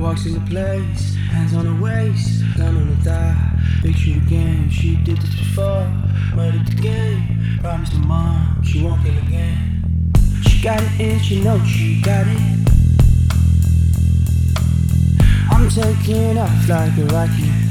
walks into place, hands on her waist, gun on her thigh. Big shoot again, she did this before. Murdered the game, promised her mom she won't kill again. She got it in, she knows she got it. I'm taking off like a rocket.